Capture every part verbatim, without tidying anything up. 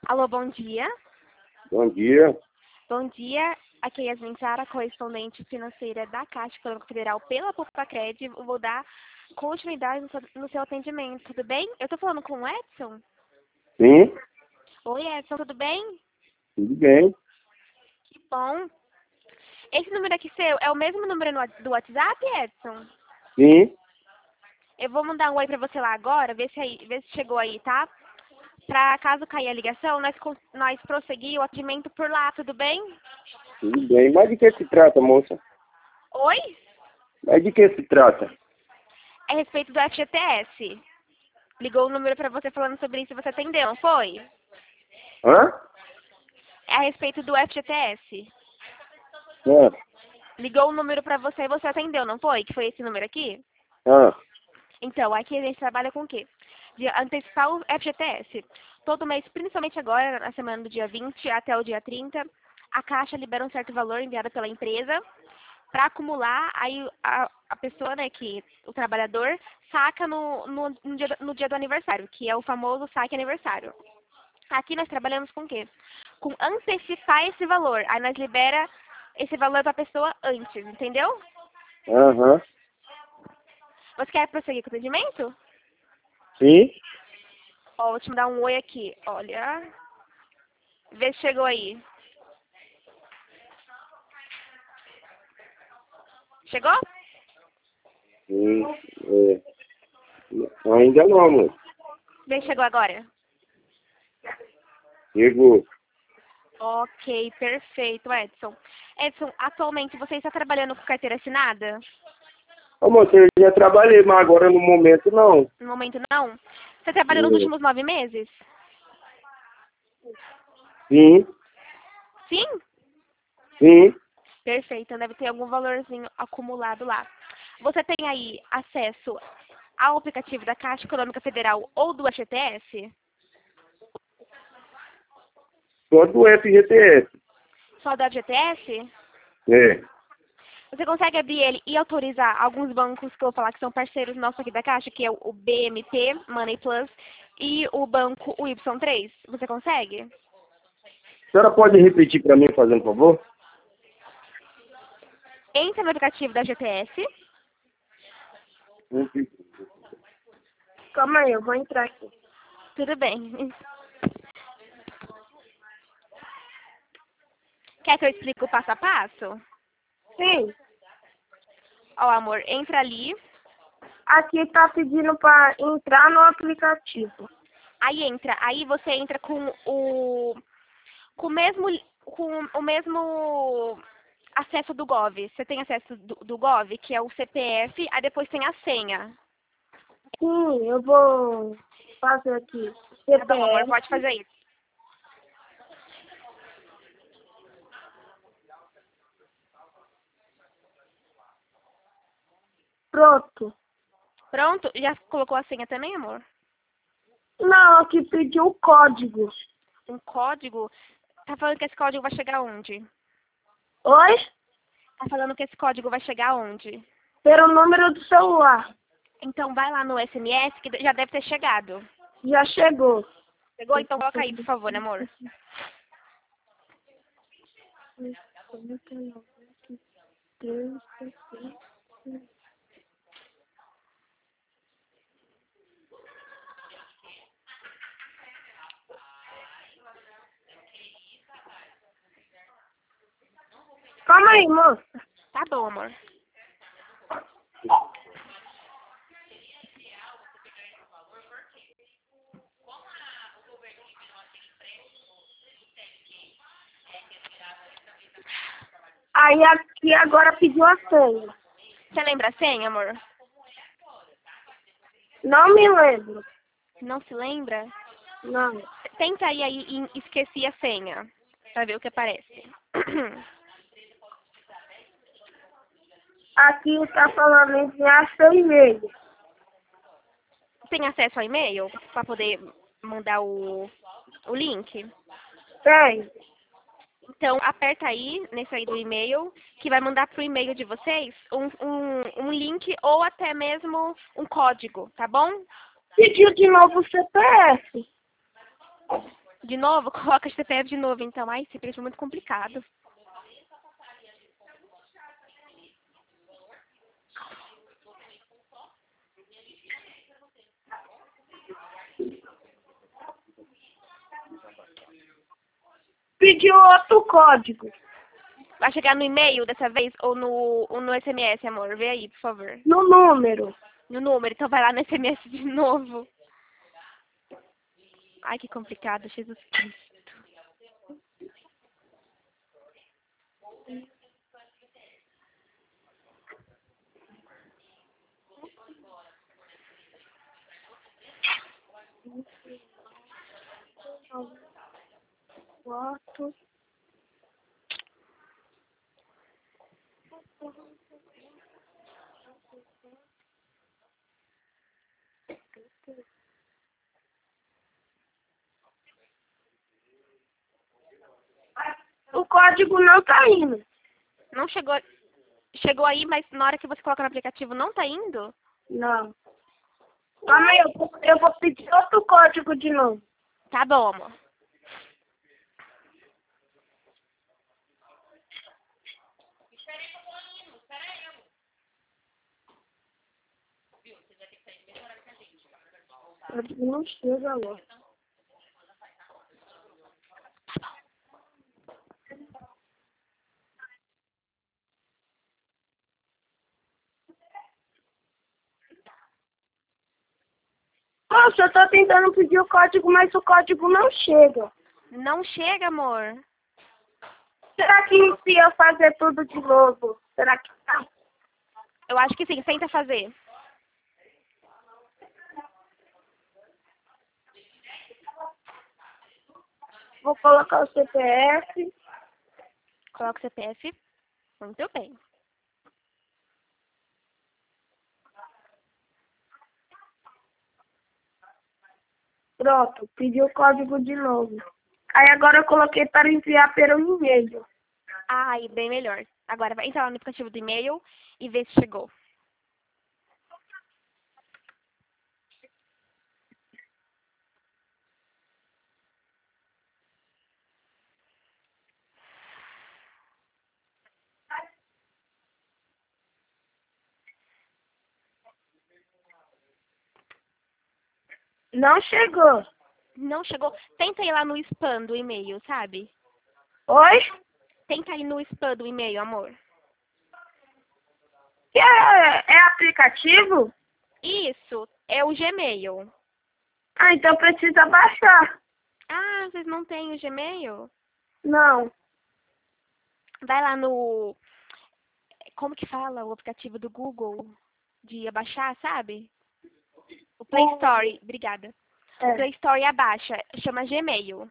Alô, bom dia. Bom dia. Bom dia. Aqui é Yasmin Sara, correspondente financeira da Caixa Econômica Federal pela Poupa-Cred. Eu vou dar continuidade no seu, no seu atendimento, tudo bem? Eu estou falando com o Edson? Sim, Oi, Edson, tudo bem? tudo bem. Que bom. Esse número aqui seu é o mesmo número no, do WhatsApp, Edson? Sim, Eu vou mandar um oi pra você lá agora, ver se, aí, ver se chegou aí, tá? Pra caso cair a ligação, nós, con- nós prosseguir o atendimento por lá, tudo bem? tudo bem. Mas de que se trata, moça? Oi? Mas de que se trata? É a respeito do F G T S. Ligou o número pra você falando sobre isso e você atendeu, não foi? Hã? É a respeito do F G T S. Hã? Ligou o número pra você e você atendeu, não foi? Que foi esse número aqui? Hã? Então, aqui a gente trabalha com o quê? De antecipar o F G T S. Todo mês, principalmente agora, na semana do dia vinte até o dia trinta, a Caixa libera um certo valor enviado pela empresa para acumular, aí a, a pessoa, né, que o trabalhador saca no, no, no, dia, no dia do aniversário, que é o famoso saque aniversário. Aqui nós trabalhamos com o quê? Com antecipar esse valor. Aí nós libera esse valor para a pessoa antes, entendeu? Aham. Você quer prosseguir com o atendimento? Sim. Ó, vou te mandar um oi aqui. Olha. Vê se chegou aí. Chegou? Sim. É. Ainda não, moça. Vê se chegou agora. Chegou. Ok, perfeito, Edson. Edson, atualmente você está trabalhando com carteira assinada? Ô, moça, eu já trabalhei, mas agora no momento não. No momento não? Você trabalhou nos É. últimos nove meses? Sim, Sim? sim. Perfeito, então deve ter algum valorzinho acumulado lá. Você tem aí acesso ao aplicativo da Caixa Econômica Federal ou do F G T S? Só do F G T S. Só do F G T S? É. Você consegue abrir ele e autorizar alguns bancos que eu vou falar que são parceiros nossos aqui da Caixa, que é o B M P, Money Plus, e o banco o Y três? Você consegue? A senhora pode repetir para mim, fazendo favor? Entra no aplicativo da G T S. Calma aí, eu vou entrar aqui. Tudo bem. Quer que eu explique o passo a passo? Sim, Ó, amor, entra ali. aqui tá pedindo para entrar no aplicativo. Aí entra, aí você entra com o com o mesmo com o mesmo acesso do Gov. Você tem acesso do, do Gov, que é o C P F, aí depois tem a senha. Sim, eu vou fazer aqui. Tá bom, amor, C P F. pode fazer isso. Pronto. Pronto? Já colocou a senha também, amor? Não, aqui pediu o código. Um código? Tá falando que esse código vai chegar onde? Oi? Tá falando que esse código vai chegar onde? Pelo número do celular. Então vai lá no S M S que já deve ter chegado. Já chegou. Chegou? Então coloca aí, por favor, amor. Calma aí, moça. Tá bom, amor. Aí aqui agora pediu a senha. Você lembra a senha, amor? Não me lembro. Não se lembra? Não. Tenta aí, aí em esqueci a senha. Pra ver o que aparece. Aqui tá falando enviar seu e-mail. Tem acesso ao e-mail pra poder mandar o, o link? Tem. Então, aperta aí, nesse aí do e-mail, que vai mandar pro e-mail de vocês um, um, um link ou até mesmo um código, tá bom? Pediu de novo o C P F. De novo? Coloca C P F de novo, então. Ai, C P F é muito complicado. Pediu outro código. Vai chegar no e-mail dessa vez ou no, ou no S M S, amor? Vê aí, por favor. No número. No número. Então vai lá no S M S de novo. Ai, que complicado, Jesus Cristo. Quatro. O código não tá indo. Não chegou... Chegou aí, mas na hora que você coloca no aplicativo não tá indo? Não. Calma aí, eu vou, eu vou pedir outro código de novo. Tá bom, amor. Não chega agora. Nossa, eu tô tentando pedir o código, mas o código não chega. Não chega, amor. Será que se eu fazer tudo de novo, será que tá? Eu acho que sim. Tenta fazer. Vou colocar o C P F. Coloca o C P F. Muito bem. Pronto, pedi o código de novo. Aí agora eu coloquei para enviar pelo e-mail. Ai, bem melhor. Agora vai entrar lá no aplicativo do e-mail e ver se chegou. Não chegou. Não chegou. Tenta ir lá no spam do e-mail, sabe? Oi? Tenta ir no spam do e-mail, amor. Que é, é aplicativo? Isso, é o Gmail. Ah, então precisa baixar. Ah, vocês não têm o Gmail? Não. Vai lá no... Como que fala o aplicativo do Google de abaixar, sabe? O Play Store, obrigada. O É. Play Store abaixa, chama Gmail.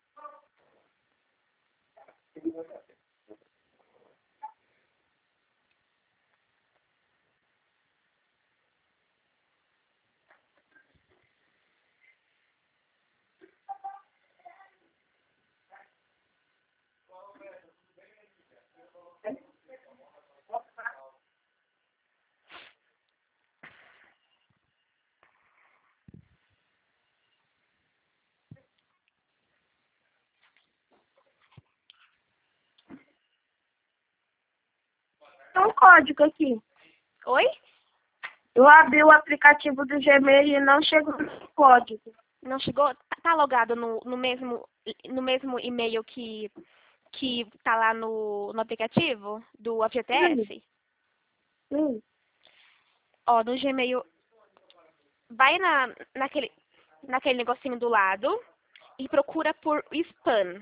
Tem um código aqui. Oi? Eu abri o aplicativo do Gmail e não chegou no código. Não chegou? Tá tá logado no, no mesmo, no mesmo e-mail que, que tá lá no, no aplicativo do F G T S? Hum. Ó, no Gmail, vai na, naquele, naquele negocinho do lado e procura por spam.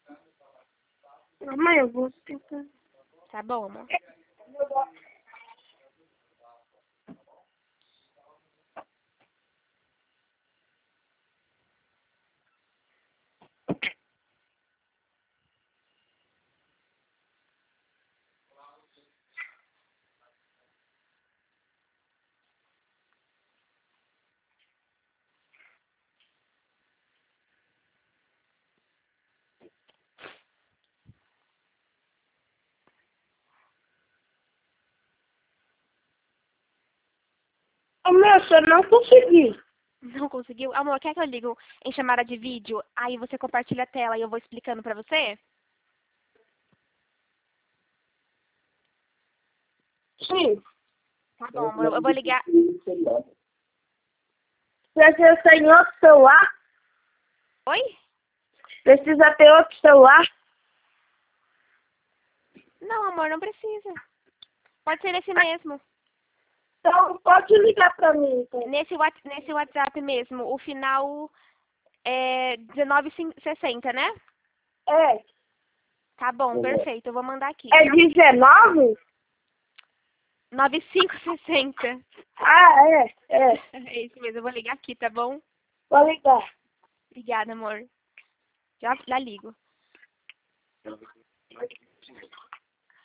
Mãe, eu vou tentar. Tá bom, amor? Ô, moça, eu não consegui. Não conseguiu? Amor, quer que eu ligo em chamada de vídeo? Aí você compartilha a tela e eu vou explicando pra você? Sim. Tá bom, amor. Eu vou ligar... Precisa ser em outro celular? Oi? Precisa ter outro celular? Não, amor, não precisa. Pode ser nesse mesmo. Então pode ligar pra mim, então. Nesse, Whats- nesse WhatsApp mesmo. O final é dezenove sessenta, né? É. Tá bom, perfeito. Eu vou mandar aqui. É dezenove? nove cinco sessenta. Ah, é. É. É isso mesmo. Eu vou ligar aqui, tá bom? Vou ligar. Obrigada, amor. Já, já ligo.